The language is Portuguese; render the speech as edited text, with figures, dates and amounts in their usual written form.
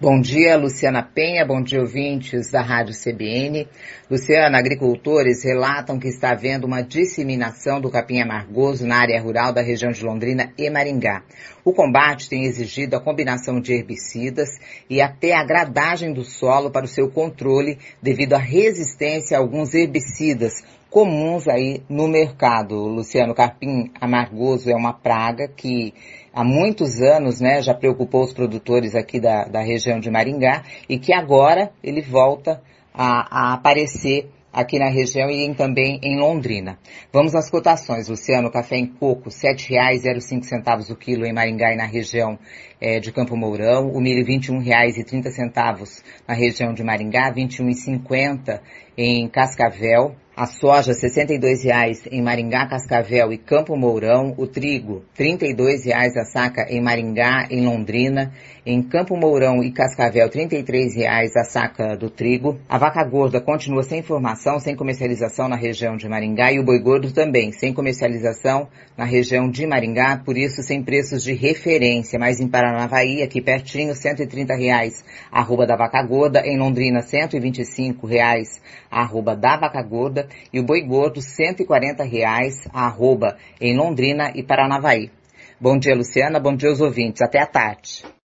Bom dia, Luciana Penha. Bom dia, ouvintes da Rádio CBN. Luciana, agricultores relatam que está havendo uma disseminação do capim amargoso na área rural da região de Londrina e Maringá. O combate tem exigido a combinação de herbicidas e até a gradagem do solo para o seu controle devido à resistência a alguns herbicidas comuns aí no mercado. Luciano, o capim amargoso é uma praga que há muitos anos, já preocupou os produtores aqui da região de Maringá e que agora ele volta a aparecer aqui na região e também em Londrina. Vamos às cotações, Luciano. Café em coco, R$ 7,05 o quilo em Maringá e na região de Campo Mourão. O milho, R$ 21,30 na região de Maringá, R$ 21,50 em Cascavel. A soja, R$ 62,00 em Maringá, Cascavel e Campo Mourão. O trigo, R$ 32,00 a saca em Maringá, em Londrina. Em Campo Mourão e Cascavel, R$ 33,00 a saca do trigo. A vaca gorda continua sem informação, sem comercialização na região de Maringá. E o boi gordo também, sem comercialização na região de Maringá, por isso sem preços de referência. Mas em Paranavaí, aqui pertinho, R$ 130,00 a arroba da vaca gorda. Em Londrina, R$ 125,00 a arroba da vaca gorda. E o boi gordo, R$ 140,00 a arroba em Londrina e Paranavaí. Bom dia, Luciana. Bom dia aos ouvintes. Até à tarde.